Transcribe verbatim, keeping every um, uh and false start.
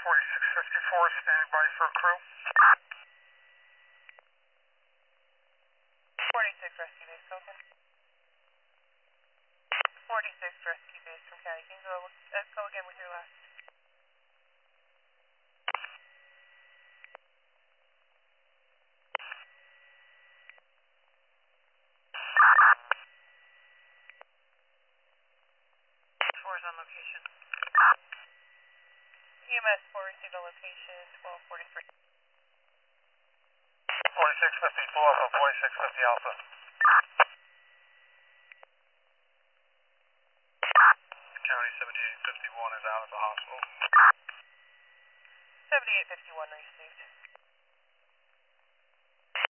forty-six fifty-four, standing by for crew. forty-six Rescue Base, Coleman. forty-six Rescue Base from County. Can you go, uh, go again with your last? Four's on location. E M S four received on location, twelve forty-three. forty-six fifty, pull up on forty-six fifty Alpha. County seventy-eight fifty-one is out of the hospital. seventy-eight fifty-one received.